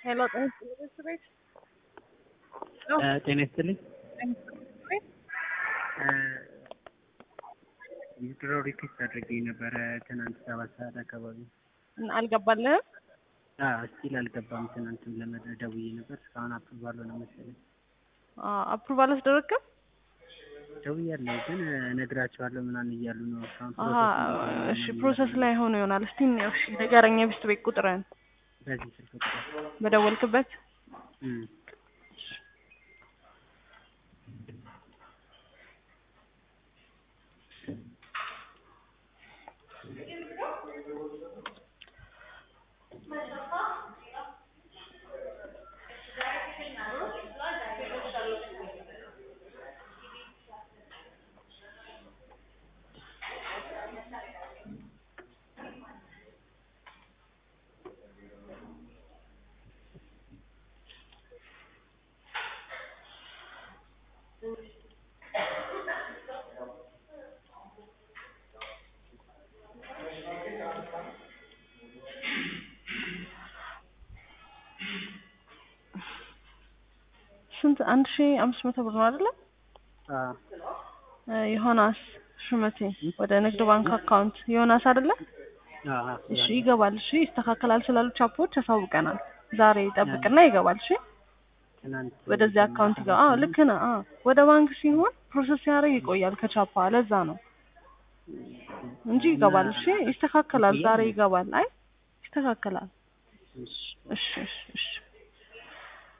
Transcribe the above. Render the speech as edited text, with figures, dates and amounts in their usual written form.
ሄሎ ጤና ይስጥልኝ። የድሮ ሪኩዌስት አድርጌ ነበረ ትናንት 7 ሰዓት አካባቢ። አልገባልህም? ስቲል አልገባም። ትናንትም ደውዬ ነበር እስካሁን አፕሩቫል ነው መሰለኝ። አፕሩቫል አስደረግከው? ደውያለሁ ግን እነግራቸዋለሁ ምናምን እያሉ ነው እስካሁን እሺ ፕሮሰስ ላይ ሆኖ ይሆናል። እስቲ ነው እሺ ንገረኝ የቢስት ቤት ቁጥርን በዚህ ስልክ ቁጥር በደወልክበት ስንት 1500 ብር ነው አይደለ? ዮናስ ሹመቴ ወደ ንግድ ባንክ አካውንት ዮናስ አይደለ? እሺ ይገባል። እሺ ይስተካከላል ስላሉ ቻፖች አሳውቀናል። ዛሬ ይጠብቅና ይገባል። እሺ ወደዚህ አካውንት ይገባ። ልክ ነህ። ወደ ባንክ ሲሆን ፕሮሰስ ያደርግ ይቆያል ከቻፓ ለዛ ነው እንጂ ይገባል። እሺ ይስተካከላል። ዛሬ ይገባል። አይ ይስተካከላል። እሺ